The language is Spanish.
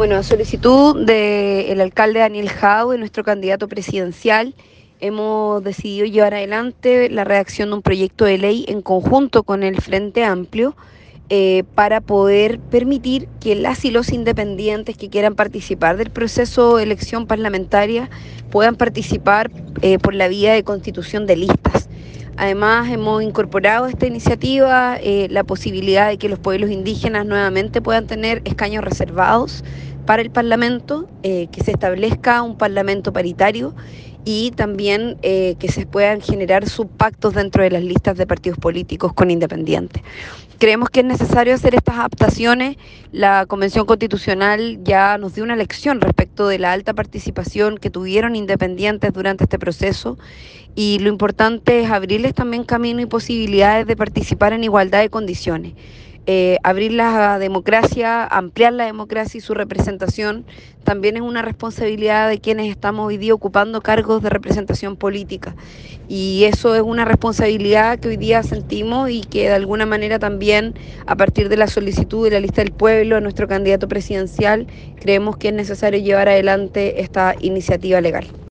Bueno, a solicitud del alcalde Daniel Jau, nuestro candidato presidencial, hemos decidido llevar adelante la redacción de un proyecto de ley en conjunto con el Frente Amplio para poder permitir que las y los independientes que quieran participar del proceso de elección parlamentaria puedan participar por la vía de constitución de listas. Además, hemos incorporado a esta iniciativa la posibilidad de que los pueblos indígenas nuevamente puedan tener escaños reservados para el Parlamento, que se establezca un Parlamento paritario y también que se puedan generar subpactos dentro de las listas de partidos políticos con independientes. Creemos que es necesario hacer estas adaptaciones. La Convención Constitucional ya nos dio una lección respecto de la alta participación que tuvieron independientes durante este proceso y lo importante es abrirles también camino y posibilidades de participar en igualdad de condiciones. Abrir la democracia, ampliar la democracia y su representación también es una responsabilidad de quienes estamos hoy día ocupando cargos de representación política. Y eso es una responsabilidad que hoy día sentimos y que de alguna manera también, a partir de la solicitud de la lista del pueblo, a nuestro candidato presidencial, creemos que es necesario llevar adelante esta iniciativa legal.